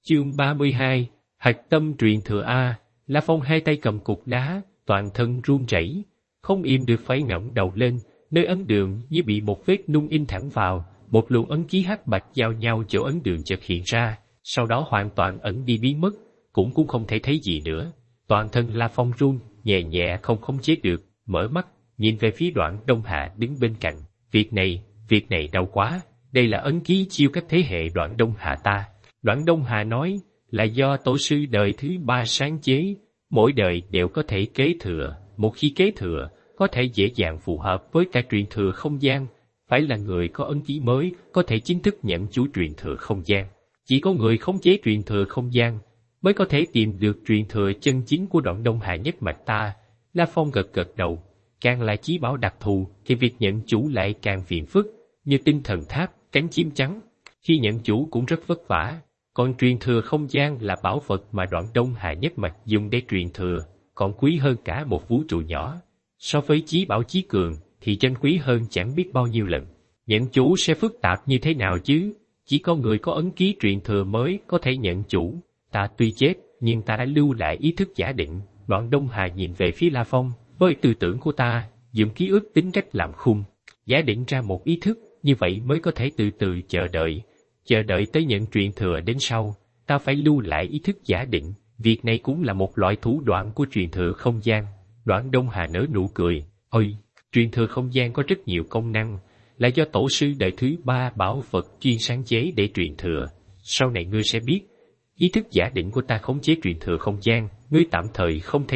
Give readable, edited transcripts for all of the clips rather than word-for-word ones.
Chương 32, Hạch tâm truyền thừa A. La Phong hai tay cầm cục đá, toàn thân run rẩy, không im được phải ngẩng đầu lên, nơi ấn đường như bị một vết nung in thẳng vào, một luồng ấn ký hắc bạch giao nhau chỗ ấn đường chợt hiện ra, sau đó hoàn toàn ẩn đi biến mất, cũng không thể thấy gì nữa. Toàn thân La Phong run, nhẹ nhẹ không khống chế được, mở mắt, nhìn về phía Đoạn Đông Hà đứng bên cạnh. Việc này đau quá, đây là ấn ký chiêu các thế hệ Đoạn Đông Hà ta. Đoạn Đông Hà nói, là do tổ sư đời thứ 3 sáng chế, mỗi đời đều có thể kế thừa, một khi kế thừa, có thể dễ dàng phù hợp với cả truyền thừa không gian, phải là người có ấn ký mới, có thể chính thức nhận chủ truyền thừa không gian. Chỉ có người khống chế truyền thừa không gian, mới có thể tìm được truyền thừa chân chính của Đoạn Đông Hà nhất mạch ta. La Phong gật đầu, càng là chí bảo đặc thù, thì việc nhận chủ lại càng phiền phức, như tinh thần tháp, cánh chim trắng. Khi nhận chủ cũng rất vất vả, còn truyền thừa không gian là bảo vật mà Đoạn Đông Hà nhất mạch dùng để truyền thừa, còn quý hơn cả một vũ trụ nhỏ. So với chí bảo chí cường, thì chân quý hơn chẳng biết bao nhiêu lần. Nhận chủ sẽ phức tạp như thế nào chứ? Chỉ có người có ấn ký truyền thừa mới có thể nhận chủ. Ta tuy chết, nhưng ta đã lưu lại ý thức giả định. Đoạn Đông Hà nhìn về phía La Phong, với tư tưởng của ta, dùng ký ức tính cách làm khung, giả định ra một ý thức, như vậy mới có thể từ từ chờ đợi tới nhận truyền thừa đến sau. Ta phải lưu lại ý thức giả định, việc này cũng là một loại thủ đoạn của truyền thừa không gian. Đoạn Đông Hà nở nụ cười, ôi, truyền thừa không gian có rất nhiều công năng, là do tổ sư đời thứ 3 bảo vật chuyên sáng chế để truyền thừa. Sau này ngươi sẽ biết, ý thức giả định của ta khống chế truyền thừa không gian, ngươi tạm thời không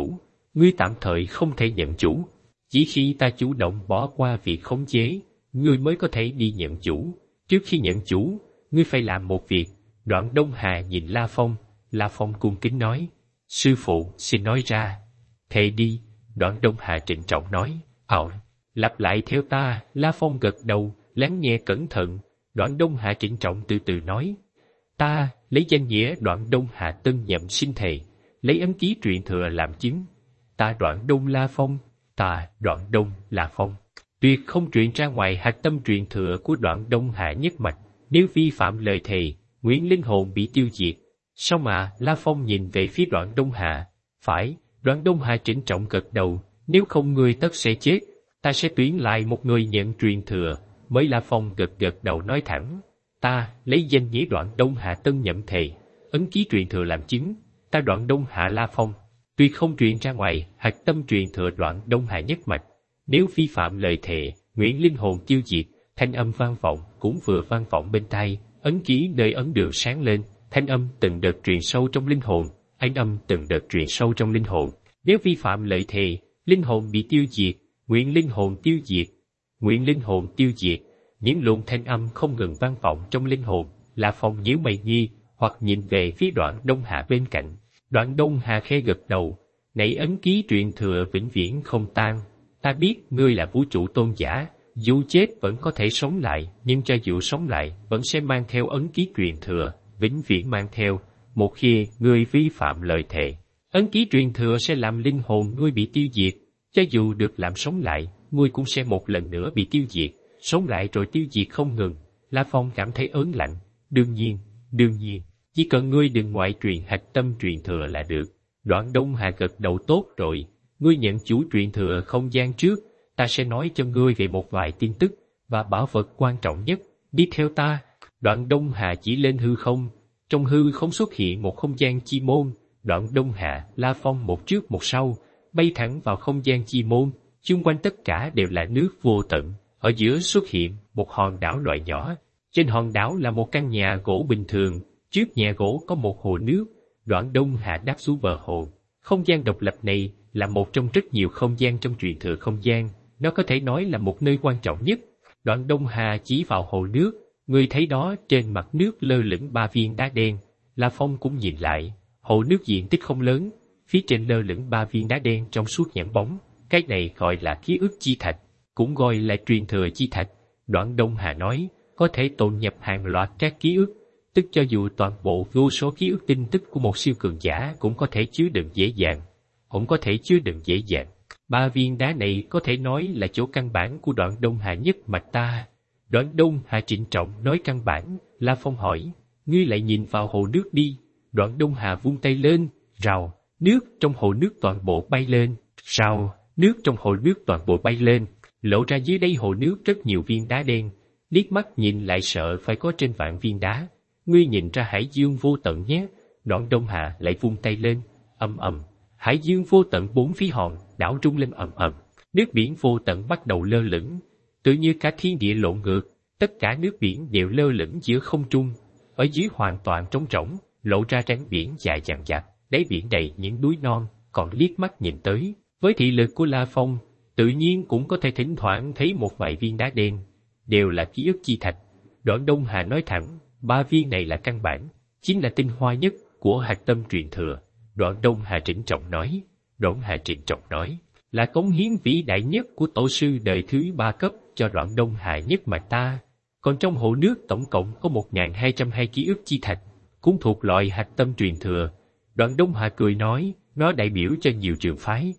thể nhận chủ. Chỉ khi ta chủ động bỏ qua việc khống chế, ngươi mới có thể đi nhận chủ. Trước khi nhận chủ, ngươi phải làm một việc. Đoạn Đông Hà nhìn La Phong cung kính nói, sư phụ xin nói ra. Thề đi. Đoạn Đông Hà trịnh trọng nói, lặp lại theo ta. La Phong gật đầu, lắng nghe cẩn thận. Đoạn Đông Hà trịnh trọng từ từ nói, ta lấy danh nghĩa Đoạn Đông Hà tân nhậm xin thề, lấy ấn ký truyền thừa làm chứng. Ta Đoạn Đông La Phong, tuyệt không truyền ra ngoài hạch tâm truyền thừa của Đoạn Đông Hà nhất mạch. Nếu vi phạm lời thề, nguyện linh hồn bị tiêu diệt. Sao mà? La Phong nhìn về phía Đoạn Đông Hà. Phải. Đoạn Đông Hà trịnh trọng gật đầu, nếu không ngươi tất sẽ chết. Ta sẽ tuyển lại một người nhận truyền thừa. Mới La Phong gật đầu nói thẳng, ta lấy danh nghĩa Đoạn Đông Hà tân nhậm thề, ấn ký truyền thừa làm chứng. Ta Đoạn Đông Hà La Phong, tuyệt không truyền ra ngoài hạch tâm truyền thừa Đoạn Đông Hà nhất mạch. Nếu vi phạm lời thề, nguyện linh hồn tiêu diệt. Thanh âm vang vọng, cũng vừa vang vọng bên tai, ấn ký nơi ấn đường sáng lên, thanh âm từng đợt truyền sâu trong linh hồn, ánh âm từng đợt truyền sâu trong linh hồn. Nếu vi phạm lời thề, linh hồn bị tiêu diệt, nguyện linh hồn tiêu diệt. Những luồng thanh âm không ngừng vang vọng trong linh hồn. La Phong nhíu mày nghi, hoặc nhìn về phía Đoạn Đông Hà bên cạnh. Đoạn Đông Hà khẽ gật đầu, nảy ấn ký truyền thừa vĩnh viễn không tan. Ta biết ngươi là vũ trụ tôn giả, dù chết vẫn có thể sống lại, nhưng cho dù sống lại vẫn sẽ mang theo ấn ký truyền thừa, vĩnh viễn mang theo. Một khi ngươi vi phạm lời thề, ấn ký truyền thừa sẽ làm linh hồn ngươi bị tiêu diệt. Cho dù được làm sống lại, ngươi cũng sẽ một lần nữa bị tiêu diệt, sống lại rồi tiêu diệt không ngừng. La Phong cảm thấy ớn lạnh. Đương nhiên, chỉ cần ngươi đừng ngoại truyền hạch tâm truyền thừa là được. Đoạn Đông Hà gật đầu, tốt rồi, ngươi nhận chủ truyền thừa không gian trước, ta sẽ nói cho ngươi về một vài tin tức và bảo vật quan trọng nhất. Đi theo ta. Đoạn Đông Hà chỉ lên hư không, trong hư không xuất hiện một không gian chi môn. Đoạn Đông Hà, La Phong một trước một sau, bay thẳng vào không gian chi môn. Chung quanh tất cả đều là nước vô tận, ở giữa xuất hiện một hòn đảo loại nhỏ. Trên hòn đảo là một căn nhà gỗ bình thường, trước nhà gỗ có một hồ nước. Đoạn Đông Hà đáp xuống bờ hồ. Không gian độc lập này là một trong rất nhiều không gian trong truyền thừa không gian, nó có thể nói là một nơi quan trọng nhất. Đoạn Đông Hà chỉ vào hồ nước, người thấy đó, trên mặt nước lơ lửng 3 viên đá đen. La Phong cũng nhìn lại, hồ nước diện tích không lớn, phía trên lơ lửng 3 viên đá đen trong suốt nhẵn bóng. Cái này gọi là ký ức chi thạch, cũng gọi là truyền thừa chi thạch. Đoạn Đông Hà nói, có thể tồn nhập hàng loạt các ký ức, tức cho dù toàn bộ vô số ký ức tin tức của một siêu cường giả cũng có thể chứa đựng dễ dàng. 3 viên đá này có thể nói là chỗ căn bản của Đoạn Đông Hà nhất mạch ta. Đoạn Đông Hà trịnh trọng nói căn bản. La Phong hỏi, ngươi lại nhìn vào hồ nước đi. Đoạn Đông Hà vung tay lên, rào, nước trong hồ nước toàn bộ bay lên, rào, nước trong hồ nước toàn bộ bay lên, lộ ra dưới đáy hồ nước rất nhiều viên đá đen, liếc mắt nhìn lại sợ phải có trên vạn viên đá. Ngươi nhìn ra hải dương vô tận nhé. Đoạn Đông Hà lại vung tay lên, ầm ầm, hải dương vô tận bốn phía hòn đảo rung lên ầm ầm, nước biển vô tận bắt đầu lơ lửng, tự như cả thiên địa lộn ngược, tất cả nước biển đều lơ lửng giữa không trung, ở dưới hoàn toàn trống rỗng, lộ ra rãnh biển dài dằng dặc, đáy biển đầy những núi non, còn liếc mắt nhìn tới, với thị lực của La Phong, tự nhiên cũng có thể thỉnh thoảng thấy một vài viên đá đen, đều là ký ức chi thạch. Đoạn Đông Hà nói thẳng, 3 viên này là căn bản, chính là tinh hoa nhất của hạch tâm truyền thừa. Đoạn Đông Hà trịnh trọng nói, là cống hiến vĩ đại nhất của tổ sư đời thứ 3 cấp cho Đoạn Đông Hà nhất mà ta. Còn trong hồ nước tổng cộng có 1202 ký ức chi thạch, cũng thuộc loại hạch tâm truyền thừa. Đoạn Đông Hà cười nói, nó đại biểu cho nhiều trường phái,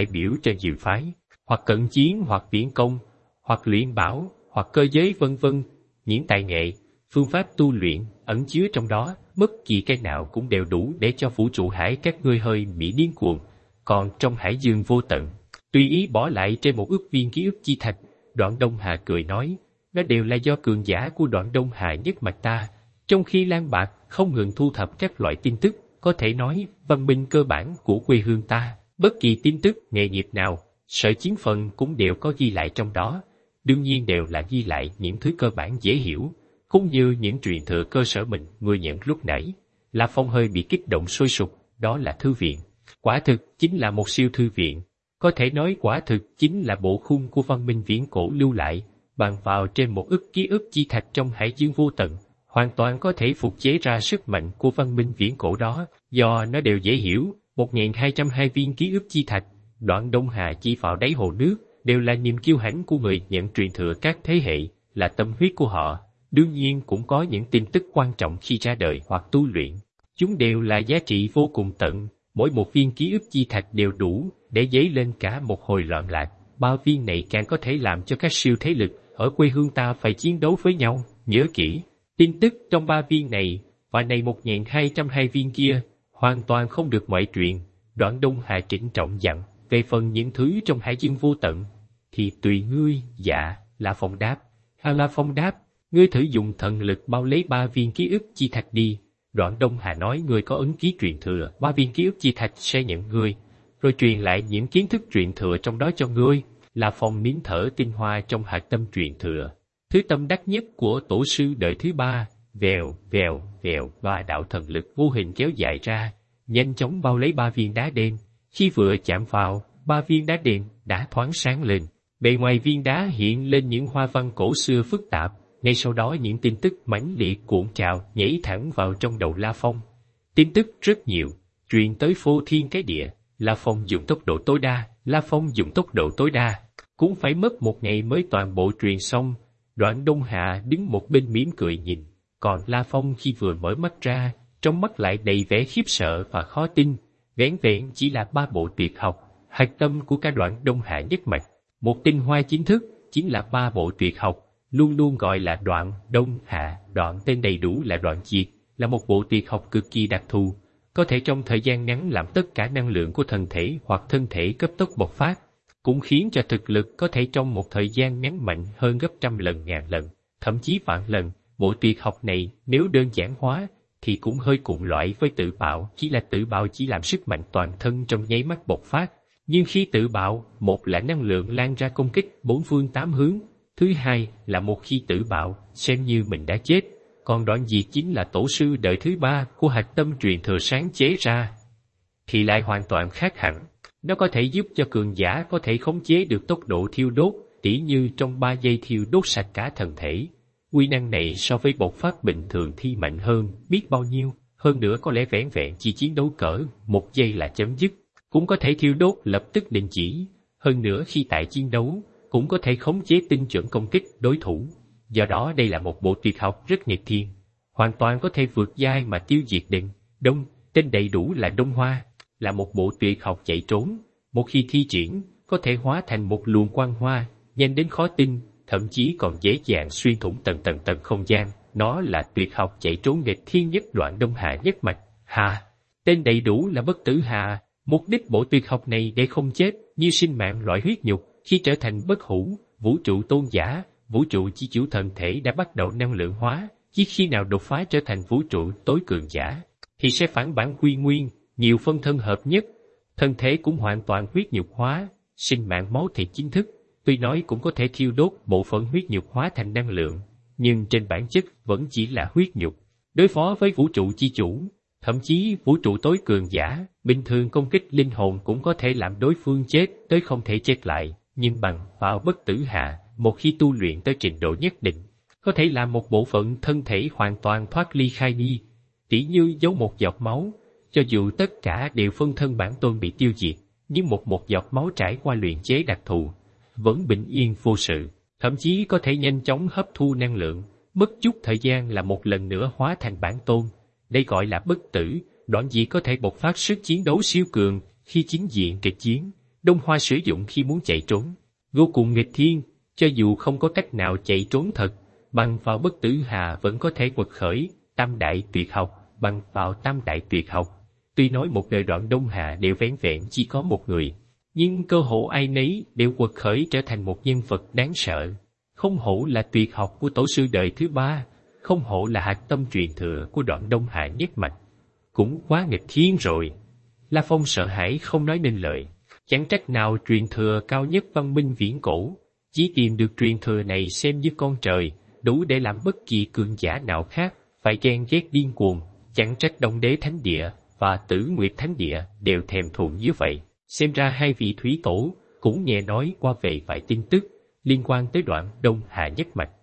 hoặc cận chiến, hoặc viễn công, hoặc luyện bảo, hoặc cơ giới vân vân, những tài nghệ, phương pháp tu luyện ẩn chứa trong đó, bất kỳ cái nào cũng đều đủ để cho vũ trụ hải các ngươi hơi bị điên cuồng. Còn trong hải dương vô tận, tùy ý bỏ lại trên một ức viên ký ức chi thạch. Đoạn Đông Hà cười nói, nó đều là do cường giả của Đoạn Đông Hà nhất mạch ta, trong khi Lan Bạc không ngừng thu thập các loại tin tức, có thể nói văn minh cơ bản của quê hương ta, bất kỳ tin tức nghề nghiệp nào, sở chiến phần cũng đều có ghi lại trong đó, đương nhiên đều là ghi lại những thứ cơ bản dễ hiểu, cũng như những truyền thừa cơ sở mình ngươi nhận lúc nãy. La Phong hơi bị kích động sôi sục, đó là thư viện, quả thực chính là một siêu thư viện, có thể nói quả thực chính là bộ khung của văn minh viễn cổ lưu lại, bàn vào trên một ức ký ức chi thạch trong hải dương vô tận, hoàn toàn có thể phục chế ra sức mạnh của văn minh viễn cổ đó, do nó đều dễ hiểu. 1202 viên ký ức chi thạch, Đoạn Đông Hà chỉ vào đáy hồ nước, đều là niềm kiêu hãnh của người nhận truyền thừa các thế hệ, là tâm huyết của họ. Đương nhiên cũng có những tin tức quan trọng khi ra đời hoặc tu luyện. Chúng đều là giá trị vô cùng tận, mỗi một viên ký ức chi thạch đều đủ để dấy lên cả một hồi loạn lạc. 3 viên này càng có thể làm cho các siêu thế lực ở quê hương ta phải chiến đấu với nhau. Nhớ kỹ, tin tức trong 3 viên này và này 1202 viên kia hoàn toàn không được ngoại truyền. Đoạn Đông Hà trịnh trọng dặn, về phần những thứ trong hải dương vô tận thì tùy ngươi. Dạ, La Phong đáp. La Phong đáp, ngươi thử dùng thần lực bao lấy 3 viên ký ức chi thạch đi. Đoạn Đông Hà nói, ngươi có ấn ký truyền thừa, 3 viên ký ức chi thạch sẽ nhận ngươi, rồi truyền lại những kiến thức truyền thừa trong đó cho ngươi. La Phong nín thở tinh hoa trong hạt tâm truyền thừa, thứ tâm đắc nhất của tổ sư đời thứ 3, vèo, vèo, vèo, 3 đạo thần lực vô hình kéo dài ra, nhanh chóng bao lấy 3 viên đá đen. Khi vừa chạm vào, 3 viên đá đen đã thoáng sáng lên, bề ngoài viên đá hiện lên những hoa văn cổ xưa phức tạp. Ngay sau đó những tin tức mãnh liệt cuộn trào nhảy thẳng vào trong đầu La Phong. Tin tức rất nhiều, truyền tới phô thiên cái địa. La Phong dùng tốc độ tối đa, cũng phải mất 1 ngày mới toàn bộ truyền xong. Đoạn Đông Hà đứng một bên mỉm cười nhìn, còn La Phong khi vừa mở mắt ra, trong mắt lại đầy vẻ khiếp sợ và khó tin. Vẻn vẹn chỉ là 3 bộ tuyệt học, hạch tâm của cả Đoạn Đông Hà nhất mạch. Một tinh hoa chính thức chính là 3 bộ tuyệt học, luôn luôn gọi là Đoạn Đông Hà. Đoạn tên đầy đủ là Đoạn Diệt, là một bộ tuyệt học cực kỳ đặc thù, có thể trong thời gian ngắn làm tất cả năng lượng của thân thể hoặc thân thể cấp tốc bộc phát, cũng khiến cho thực lực có thể trong một thời gian ngắn mạnh hơn gấp trăm lần, ngàn lần, thậm chí vạn lần. Bộ tuyệt học này nếu đơn giản hóa thì cũng hơi cùng loại với tự bạo, tự bạo chỉ làm sức mạnh toàn thân trong nháy mắt bộc phát. Nhưng khi tự bạo, một là năng lượng lan ra công kích 4 phương 8 hướng, thứ hai là một khi tự bạo, xem như mình đã chết. Còn Đoạn Diệt chính là tổ sư đời thứ 3 của hạch tâm truyền thừa sáng chế ra, thì lại hoàn toàn khác hẳn. Nó có thể giúp cho cường giả có thể khống chế được tốc độ thiêu đốt, tỉ như trong 3 giây thiêu đốt sạch cả thân thể. Uy năng này so với bộc phát bình thường thì mạnh hơn biết bao nhiêu, hơn nữa có lẽ vẻn vẹn chỉ chiến đấu cỡ 1 giây là chấm dứt, cũng có thể thiêu đốt lập tức đình chỉ. Hơn nữa khi tại chiến đấu, cũng có thể khống chế tinh chuẩn công kích đối thủ. Do đó đây là một bộ tuyệt học rất nghịch thiên, hoàn toàn có thể vượt giai mà tiêu diệt địch. Đông, tên đầy đủ là Đông Hoa, là một bộ tuyệt học chạy trốn. Một khi thi triển, có thể hóa thành một luồng quang hoa, nhanh đến khó tin, thậm chí còn dễ dàng xuyên thủng tầng không gian, nó là tuyệt học chạy trốn nghịch thiên nhất đoạn Đông Hạ nhất mạch. Hà, tên đầy đủ là Bất Tử Hà, mục đích bộ tuyệt học này để không chết, như sinh mạng loại huyết nhục, khi trở thành bất hủ, vũ trụ tôn giả, vũ trụ chi chủ thần thể đã bắt đầu năng lượng hóa, chỉ khi nào đột phá trở thành vũ trụ tối cường giả, thì sẽ phản bản quy nguyên, nhiều phân thân hợp nhất, thân thể cũng hoàn toàn huyết nhục hóa, sinh mạng máu thịt chính thức, tuy nói cũng có thể thiêu đốt bộ phận huyết nhục hóa thành năng lượng, nhưng trên bản chất vẫn chỉ là huyết nhục. Đối phó với vũ trụ chi chủ, thậm chí vũ trụ tối cường giả, bình thường công kích linh hồn cũng có thể làm đối phương chết tới không thể chết lại, nhưng bằng vào Bất Tử Hạ, một khi tu luyện tới trình độ nhất định, có thể làm một bộ phận thân thể hoàn toàn thoát ly khai đi, tỉ như giấu một giọt máu, cho dù tất cả đều phân thân bản tôn bị tiêu diệt, nhưng một giọt máu trải qua luyện chế đặc thù, vẫn bình yên vô sự, thậm chí có thể nhanh chóng hấp thu năng lượng, mất chút thời gian là một lần nữa hóa thành bản tôn. Đây gọi là bất tử, đoạn dị có thể bộc phát sức chiến đấu siêu cường khi chính diện kịch chiến, Đông Hoa sử dụng khi muốn chạy trốn. Vô cùng nghịch thiên, cho dù không có cách nào chạy trốn thật, bằng vào Bất Tử Hà vẫn có thể quật khởi tam đại tuyệt học, bằng vào tam đại tuyệt học. Tuy nói một đời đoạn Đông Hạ đều vẻn vẹn chỉ có một người, nhưng cơ hội ai nấy đều quật khởi trở thành một nhân vật đáng sợ. Không hổ là tuyệt học của tổ sư đời thứ ba, không hổ là hạt tâm truyền thừa của đoạn Đông Hạ nhất mạch. Cũng quá nghịch thiên rồi. La Phong sợ hãi không nói nên lời. Chẳng trách nào truyền thừa cao nhất văn minh viễn cổ, chỉ tìm được truyền thừa này xem như con trời, đủ để làm bất kỳ cường giả nào khác phải ghen ghét điên cuồng. Chẳng trách Đông Đế Thánh Địa và Tử Nguyệt Thánh Địa đều thèm thuồng như vậy. Xem ra hai vị thủy tổ cũng nghe nói qua về vài tin tức liên quan tới đoạn Đông Hạ nhất mạch.